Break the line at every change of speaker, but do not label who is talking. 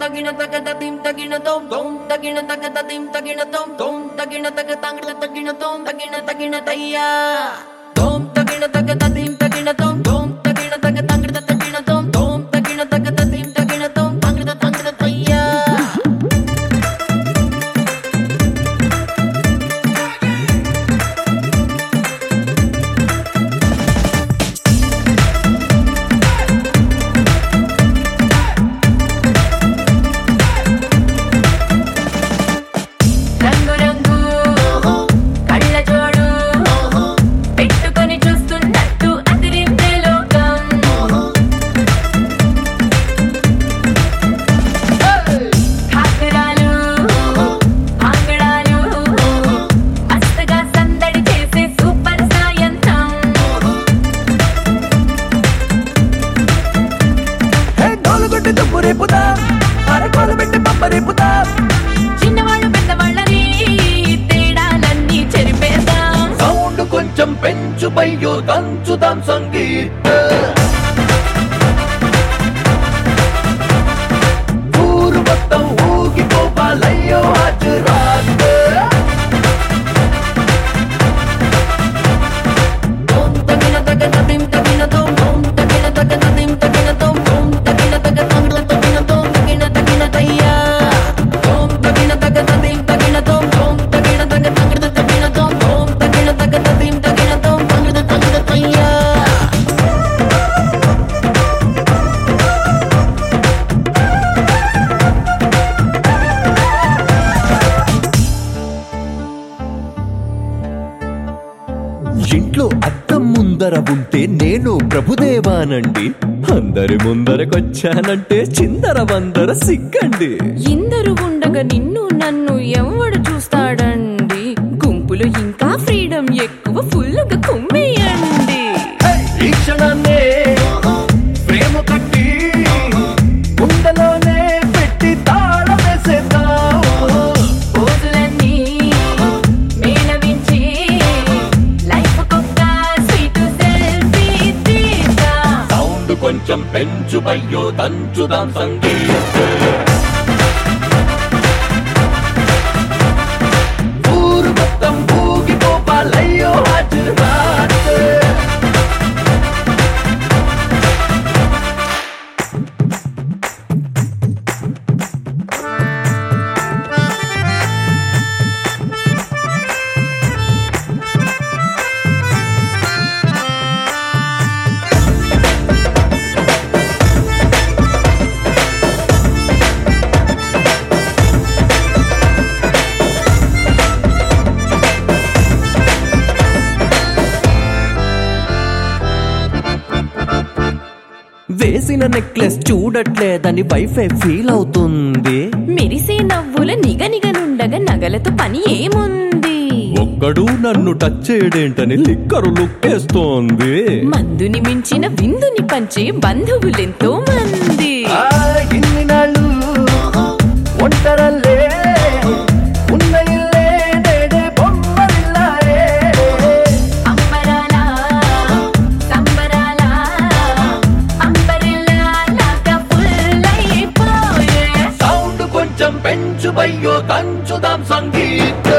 tagina tagada dim tagina tom tom tagina tagada dim tagina tom tom tagina tagatangla tagina tom tagina tayya tom tagina tagada dim tagina tom tom tagina tagatangla tagina tom tom tagina tagada dim tagina tom tagina tayya చిన్నవాళ్ళు పెద్దవాళ్ళని తేడాలన్నీ చెరిపేద్దాం
sound కొంచెం పెంచు బయ్యో దంచుదాం సంగీత ఊరు మొత్తం ఊగిపోవాలయ్యో హాజరాత్
tom tagina tagada dim tagina tom tom tagina tagada dim tagina tom tom tagina tagatangla tagina tom tagina tayya tom tagina tagada dim tagina tom tom tagina tagatangla tagina tom tom tagina tagada dim tagina tom tagina tayya
ఇంట్లో అద్దం ముందర ఉంటే నేను ప్రభుదేవానండి అందరి ముందరకొచ్చానంటే చిందర వందర సిగ్గండి
ఇందరు ఉండగా నిన్ను నన్ను ఎవడు చూస్తాడండి గుంపులో ఇంకా ఫ్రీడమ్ ఎక్కువ ఫుల్గా కుమ్మేయండి
ఈ క్షణాన్నే ప్రేమ కట్టి గుండెలోనే పెట్టి తాళం వేసేద్దాం
రోజులన్నీ మేళవించి లైఫ్ కొత్త స్వీట్ సెల్ఫీ తీద్దాం
సౌండ్ కొంచెం పెంచు బయ్యో దంచుదాం సంగీత ఊరు మొత్తం ఊగిపోవాలయ్యో హాజరాత్ వేసిన నెక్లెస్ చూడట్లేదని వైఫై ఫీల్ అవుతుంది
మెరిసే నవ్వుల నిగనిగనుండగా నగలతో పని ఏముంది
ఒక్కడు నన్ను టచ్ చేయడేంటని లిక్కరు లుక్కేస్తోంది
మందుని మించిన విందుని పంచే బంధువులెంతో మంది
ఇన్ని నాళ్ళు ఒంటరల్లే ఉన్న ఇల్లే నేడే బొమ్మరిల్లాయే
అంబరాల సంబరాల అంబరిల్లాగా ఫుల్ అయిపోయే
సౌండ్ కొంచెం పెంచు బయ్యో దంచుదాం సంగీత